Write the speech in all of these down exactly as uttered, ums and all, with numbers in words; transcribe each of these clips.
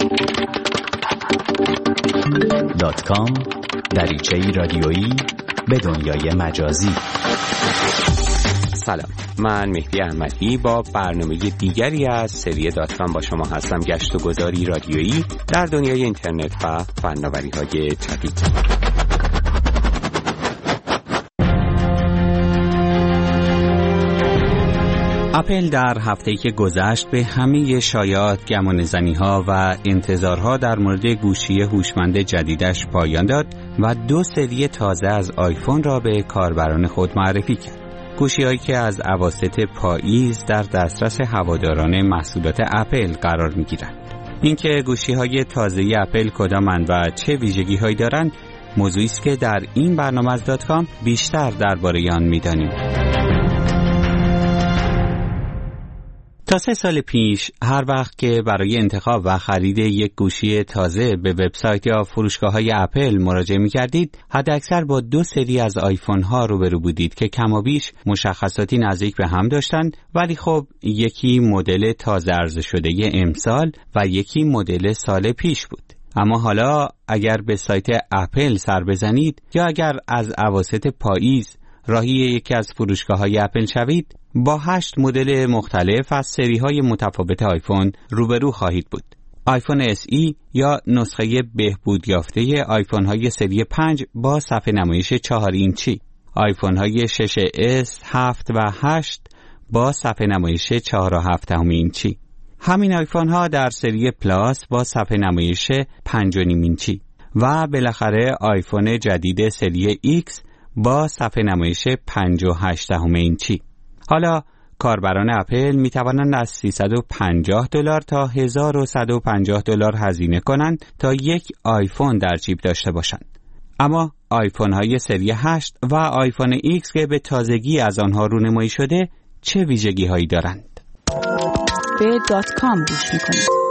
دات کام دریچه‌ای رادیویی به دنیای مجازی. سلام، من مهدی احمدی با برنامه دیگری از سری دات کام با شما هستم. گشت و گذاری رادیویی در دنیای اینترنت و فناوری‌های جدید. اپل در هفته‌ای که گذشت به همه شایعات، گمانه‌زنی‌ها و انتظارها در مورد گوشی هوشمند جدیدش پایان داد و دو سری تازه از آیفون را به کاربران خود معرفی کرد. گوشی‌هایی که از اواسط پاییز در دسترس هواداران محصولات اپل قرار می‌گیرند. اینکه گوشی‌های تازه اپل کدامند و چه ویژگی‌هایی دارند، موضوعی است که در این برنامه از دات کام بیشتر درباره آن می‌دانیم. تا سه سال پیش هر وقت که برای انتخاب و خرید یک گوشی تازه به وبسایت یا فروشگاه‌های اپل مراجعه می‌کردید، حداکثر با دو سری از آیفون‌ها روبرو بودید که کمابیش مشخصاتی نزدیک به هم داشتند، ولی خب یکی مدل تازه عرضه شده امسال و یکی مدل سال پیش بود. اما حالا اگر به سایت اپل سر بزنید یا اگر از اواسط پاییز راهی یکی از فروشگاه‌های اپل شوید، با هشت مدل مختلف از سری‌های متفاوت آیفون روبرو خواهید بود. آیفون اس ای یا نسخه بهبود یافته آیفون‌های سری پنج با صفحه نمایش چهار اینچی، آیفون‌های شش اس، هفت و هشت با صفحه نمایش چهار و هفت دهم اینچی. همین آیفون‌ها در سری پلاس با صفحه نمایش پنج و نیم اینچی و بالاخره آیفون جدید سری ایکس با صفحه نمایش پنج و هشت دهم اینچی. حالا کاربران اپل می توانند از سیصد و پنجاه دلار تا هزار و صد و پنجاه دلار هزینه کنند تا یک آیفون در جیب داشته باشند. اما آیفون های سری هشت و آیفون ایکس که به تازگی از آنها رونمایی شده چه ویژگی هایی دارند؟ به دات کام گوش می‌کنید.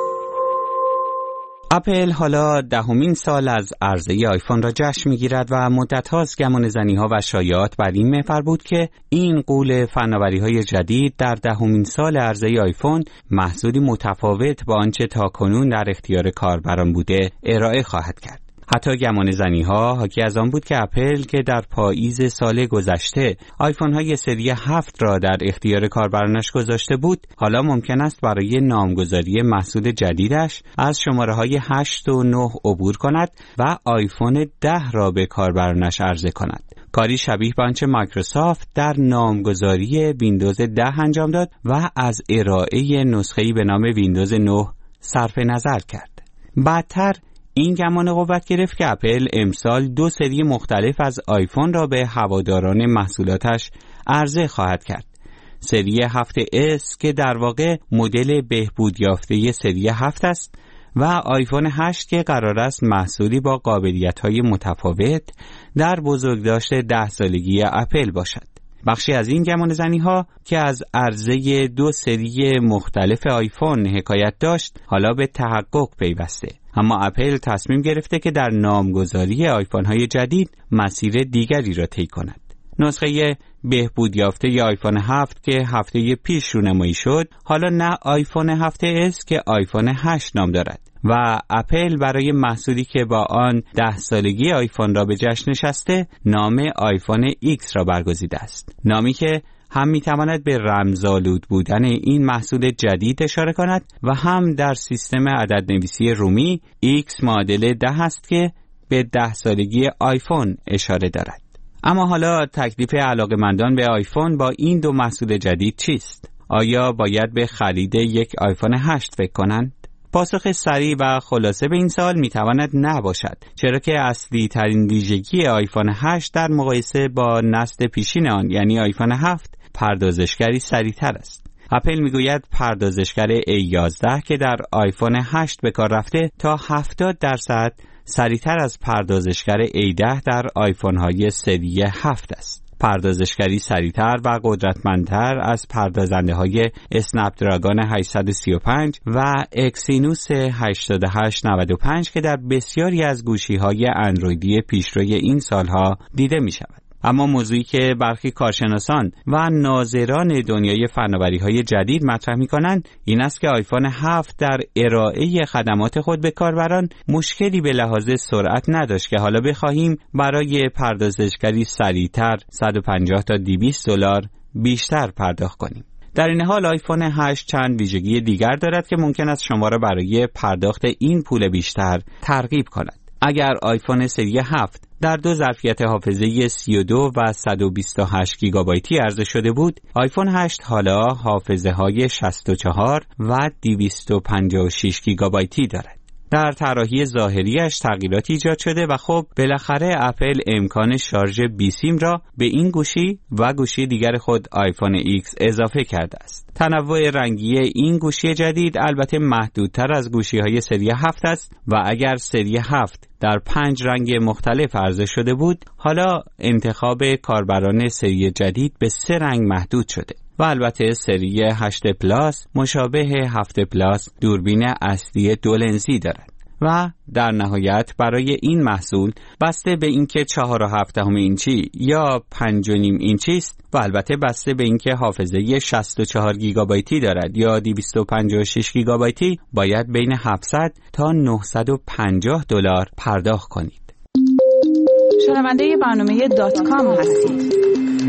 اپل حالا دهمین سال از عرضه آیفون را جشن می‌گیرد و مدت هاست گمانه‌زنی‌ها و شایعات بر این محور بود که این غول فناوری‌های جدید در دهمین سال عرضه آیفون محصولی متفاوت با آنچه تاکنون در اختیار کاربران بوده ارائه خواهد کرد. حتی گمانه‌زنی‌ها حاکی از آن بود که اپل که در پاییز سال گذشته آیفون‌های سری هفت را در اختیار کاربرانش گذاشته بود، حالا ممکن است برای نامگذاری محصول جدیدش از شماره‌های هشت و نه عبور کند و آیفون ده را به کاربرانش عرضه کند. کاری شبیه به آنچه مایکروسافت در نامگذاری ویندوز ده انجام داد و از ارائه نسخه‌ای به نام ویندوز نه صرف نظر کرد. بعدتر این گمان قوت گرفت که اپل امسال دو سری مختلف از آیفون را به هواداران محصولاتش عرضه خواهد کرد. سری هفت اس که در واقع مدل بهبود یافته سری هفت است و آیفون هشت که قرار است محصولی با قابلیت‌های متفاوت در بزرگداشت ده سالگی اپل باشد. بخشی از این گمانه‌زنی‌ها که از عرضه دو سری مختلف آیفون حکایت داشت حالا به تحقق پیوسته، اما اپل تصمیم گرفته که در نامگذاری آیفون‌های جدید مسیر دیگری را طی کند. نسخه بهبود یافته ی آیفون هفت که هفته پیش رونمایی شد حالا نه آیفون هفت اس که آیفون هشت نام دارد و اپل برای محصولی که با آن ده سالگی آیفون را به جشن نشسته نام آیفون ایکس را برگزیده است. نامی که هم میتواند به رمزآلود بودن این محصول جدید اشاره کند و هم در سیستم عددنویسی رومی ایکس معادل ده است که به ده سالگی آیفون اشاره دارد. اما حالا تکلیف علاقه‌مندان به آیفون با این دو محصول جدید چیست؟ آیا باید به خرید یک آیفون هشت فکر کنند؟ پاسخ سریع و خلاصه به این سوال میتواند نه باشد، چرا که اصلی ترین ویژگی آیفون هشت در مقایسه با نسل پیشین آن یعنی آیفون هفت پردازشگری سریعتر است. اپل میگوید پردازشگر ای یازده که در آیفون هشت به کار رفته تا هفتاد درصد سریعتر از پردازشگر ای ده در آیفون های سری هفت است. پردازشگری سریعتر و قدرتمندتر از پردازنده های اسنپ دراگون هشتصد و سی و پنج و اکسینوس هشتاد و هشت نود و پنج که در بسیاری از گوشی های اندرویدی پیشروی این سالها دیده می شود. اما موضوعی که برخی کارشناسان و ناظران دنیای فناوری‌های جدید مطرح می‌کنند این است که آیفون هفت در ارائه خدمات خود به کاربران مشکلی به لحاظ سرعت نداشت که حالا بخواهیم برای پردازشگری سریعتر صد و پنجاه تا دویست دلار بیشتر پرداخت کنیم. در این حال آیفون هشت چند ویژگی دیگر دارد که ممکن است شما را برای پرداخت این پول بیشتر ترغیب کند. اگر آیفون سری هفت در دو ظرفیت حافظه سی و دو و صد و بیست و هشت گیگابایتی عرضه شده بود، آیفون هشت حالا حافظه های شصت و چهار و دویست و پنجاه و شش گیگابایتی دارد. در طراحی ظاهریش تغییراتی ایجاد شده و خب بالاخره اپل امکان شارژ بی سیم را به این گوشی و گوشی دیگر خود آیفون ایکس اضافه کرده است. تنوع رنگی این گوشی جدید البته محدودتر از گوشی‌های سری هفت است و اگر سری هفت در پنج رنگ مختلف عرضه شده بود، حالا انتخاب کاربران سری جدید به سه رنگ محدود شده. و البته سری هشت پلاس مشابه هفت پلاس دوربین اصلی دو لنزی دارد. و در نهایت برای این محصول بسته به اینکه چهار و هفت دهم اینچی یا پنج و نیم اینچی است و البته بسته به اینکه حافظه شصت و چهار گیگابایتی دارد یا دویست و پنجاه و شش گیگابایتی باید بین هفتصد تا نهصد و پنجاه دلار پرداخت کنید. شنونده برنامه دات کام هستید.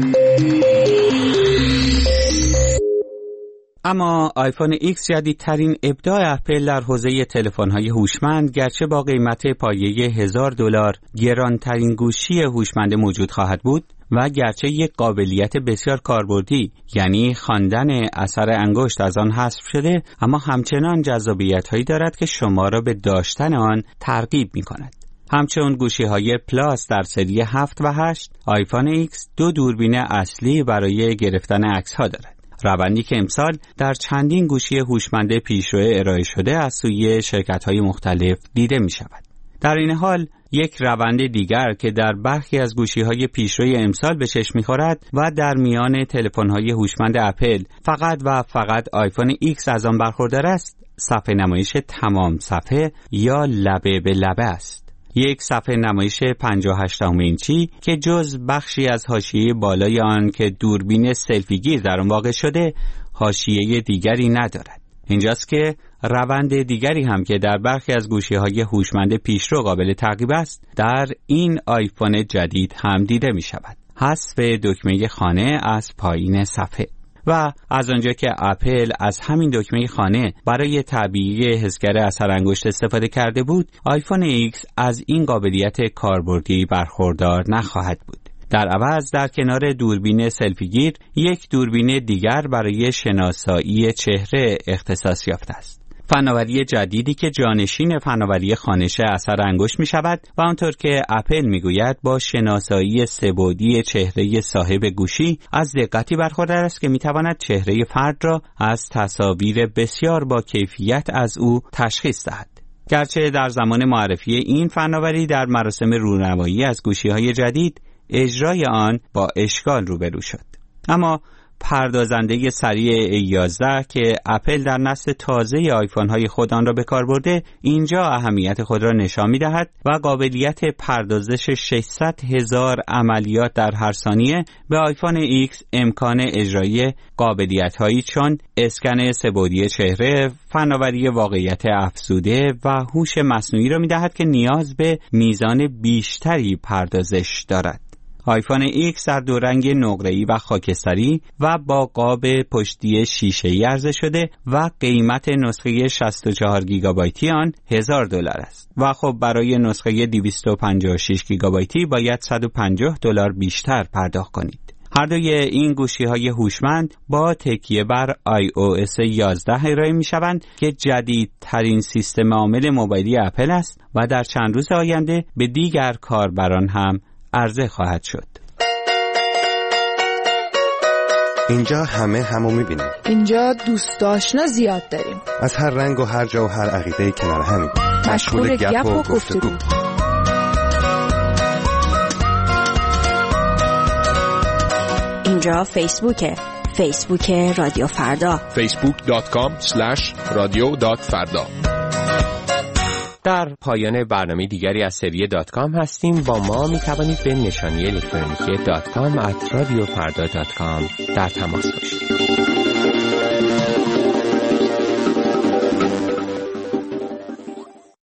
اما آیفون ایکس جدیدترین ابداع اپل در حوزه تلفن‌های هوشمند گرچه با قیمت پایه هزار دلار گرانترین گوشی هوشمند موجود خواهد بود و گرچه یک قابلیت بسیار کاربردی یعنی خواندن اثر انگشت از آن حذف شده، اما همچنان جذابیت‌هایی دارد که شما را به داشتن آن ترغیب می‌کند. همچون گوشی‌های پلاس در سری هفت و هشت، آیفون ایکس دو دوربین اصلی برای گرفتن عکس‌ها دارد. روندی که امسال در چندین گوشی هوشمند پیشرو ارائه شده از سوی شرکت‌های مختلف دیده می‌شود. در این حال یک روند دیگر که در برخی از گوشی‌های پیشروی امسال به چشم می‌خورد و در میان تلفن‌های هوشمند اپل فقط و فقط آیفون ایکس از آن برخوردار است، صفحه نمایش تمام صفحه یا لبه به لبه است. یک صفحه نمایش پنجاه و هشت اینچی که جز بخشی از حاشیه بالای آن که دوربین سلفی گیر در آن واقع شده، حاشیه دیگری ندارد. اینجاست که روند دیگری هم که در برخی از گوشی‌های هوشمند پیشرو قابل تعقیب است، در این آیفون جدید هم دیده می شود. حذف دکمه خانه از پایین صفحه. و از آنجا که اپل از همین دکمه خانه برای تعبیه حسگر اثر انگشت استفاده کرده بود، آیفون ایکس از این قابلیت کاربردی برخوردار نخواهد بود. در عوض در کنار دوربین سلفی گیر یک دوربین دیگر برای شناسایی چهره اختصاص یافته است. فناوری جدیدی که جانشین فناوری خوانش اثر انگشت می شود و آنطور که اپل می گوید با شناسایی سه‌بعدی چهره صاحب گوشی از دقتی برخوردار است که می تواند چهره فرد را از تصاویر بسیار با کیفیت از او تشخیص دهد. گرچه در زمان معرفی این فناوری در مراسم رونمایی از گوشی‌های جدید اجرای آن با اشکال روبرو شد، اما پردازنده سریع ای یازده که اپل در نسل تازه آیفون‌های خود آن را به کار برده، اینجا اهمیت خود را نشان می‌دهد و قابلیت پردازش ششصد هزار عملیات در هر ثانیه به آیفون ایکس امکان اجرای قابلیت‌هایی چون اسکن سه‌بعدی چهره، فناوری واقعیت افزوده و هوش مصنوعی را می‌دهد که نیاز به میزان بیشتری پردازش دارد. آیفون ایکس در دو رنگ نقره‌ای و خاکستری و با قاب پشتی شیشه‌ای عرضه شده و قیمت نسخه شصت و چهار گیگابایتی آن هزار دلار است و خب برای نسخه دویست و پنجاه و شش گیگابایتی باید صد و پنجاه دلار بیشتر پرداخت کنید. هر دوی این گوشی‌های هوشمند با تکیه بر آی او اس یازده ارائه می‌شوند که جدیدترین سیستم عامل موبایلی اپل است و در چند روز آینده به دیگر کاربران هم عرضه خواهد شد. اینجا همه همو میبینیم. اینجا دوست آشنا زیاد داریم. از هر رنگ و هر جا و هر عقیده کنار همیم. مشغول گپ و گفتگو. اینجا فیسبوکه. فیسبوک رادیو فردا. فیسبوک دات کام اسلش رادیو دات فردا. در پایان برنامه دیگری از سری دات کام هستیم. با ما می توانید به نشانی الکترونیکی دات کام ات رادیو فردا دات کام در تماس باشید.